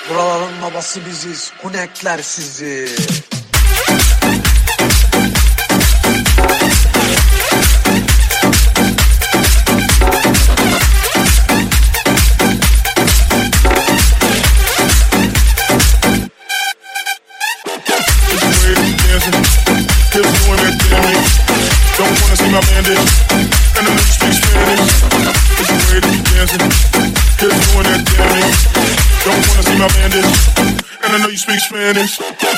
Buraların babası biziz, hunekler sizi. Don't wanna see my bandit, and I know you speak Spanish. It's the way that you dancing, kids doing that damage. Don't wanna see my bandit, and I know you speak Spanish.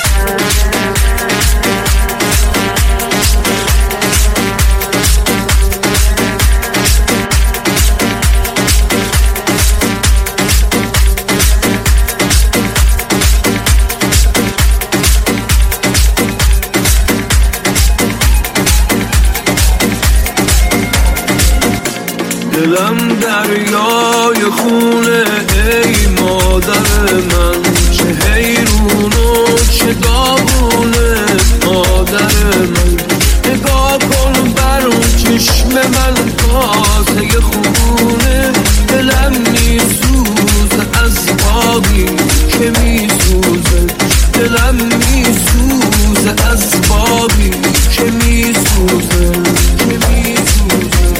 دلم دریای خونه ای مادر من، چه حیرون و چه داغونه مادر من. نگاه کن بر اون چشم من کاسه خونه، دلم میسوزه از باقی که میسوزه، دلم میسوزه از باقی که میسوزه، که میسوزه.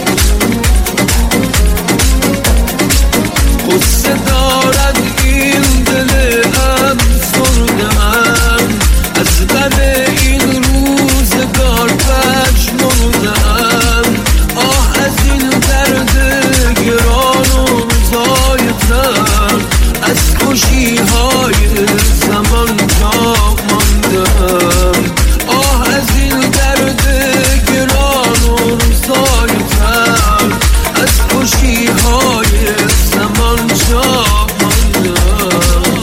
قصه دارد این دل افسرده من، از غم این روزگار پژمرده‌ام. آه از این درد گران و زایدتر، از خوشی‌های زمان جا مانده‌ام. آه از این درد گران و زایدتر، از خوشی‌های زمان جا مانده‌ام.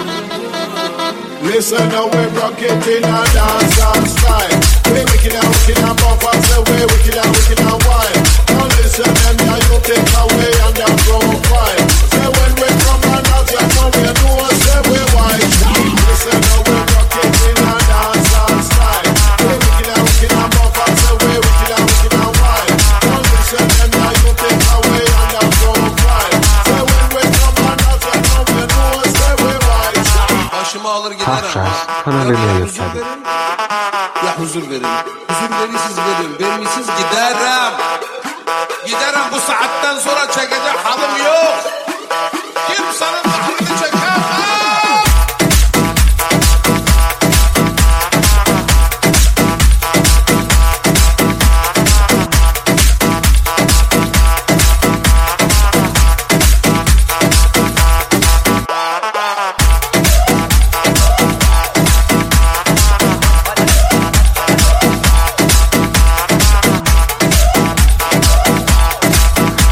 Listen now, we rock it in a dancehall style. We wicked and bump and say we wicked and wild. Now listen them, now you take away and their profile. Say when we come and out, you know we know us, say we white. Listen now, we rock it in a dancehall style. We wicked and bump and say we wicked and wild. Now listen them, now you take away and their profile. Say when we come and out, you know we know us, say we white. Başımı alır giderim. Ya huzur verin. Huzur verirsiniz verin. Vermişsiniz giderim. Giderim, bu saatten sonra çekecek halim yok. Kimsenin hakkını çekecek.